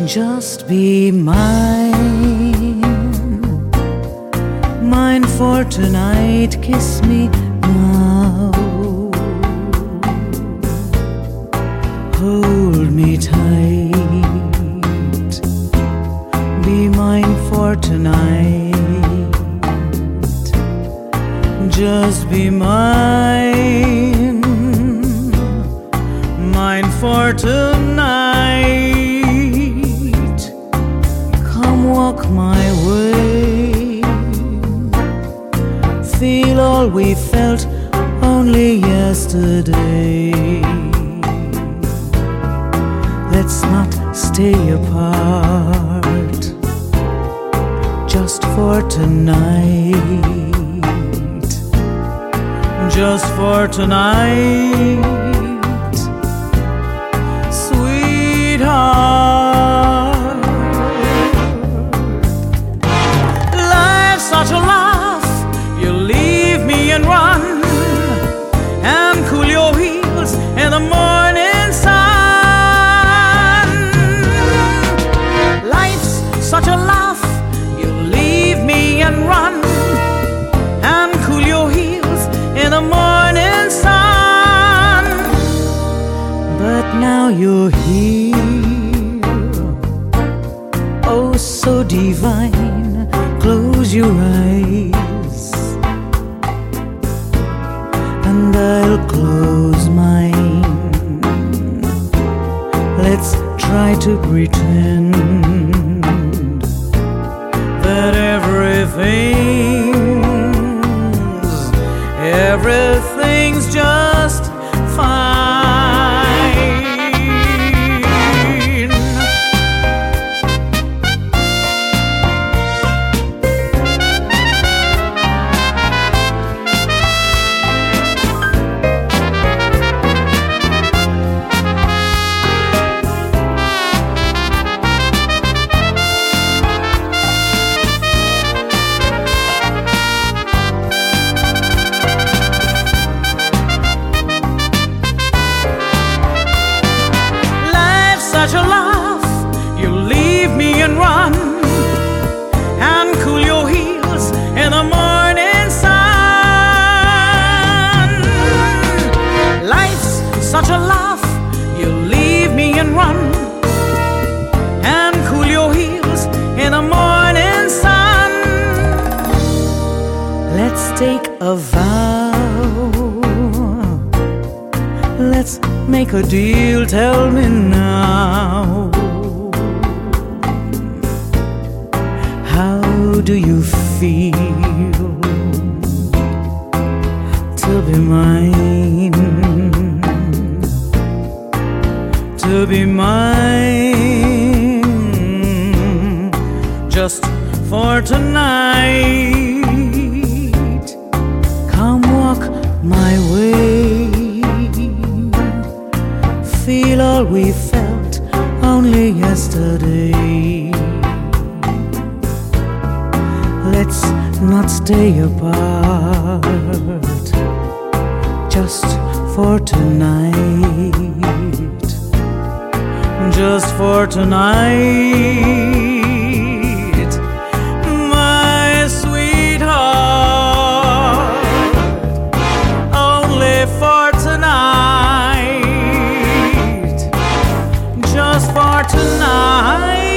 Just be mine, mine for tonight. Kiss me now, hold me tight. Be mine for tonight. Just be mine, mine for tonight. Walk my way, feel all we felt only yesterday. Let's not stay apart, just for tonight, just for tonight, sweetheart. Such a laugh, you leave me and run, and cool your heels in the morning sun. Life's such a laugh, you leave me and run, and cool your heels in the morning sun. But now you're here, oh so divine. Close your eyes, and I'll close mine. Let's try to pretend that everything's just fine. Such a laugh, you leave me and run, and cool your heels in the morning sun. Life's such a laugh, you leave me and run, and cool your heels in the morning sun. Let's take a vow, let's make a deal, tell me now. How do you feel to be mine, to be mine, just for tonight? Come walk my way, feel all we felt only yesterday. Let's not stay apart, just for tonight, just for tonight, my sweetheart, only for tonight, just for tonight.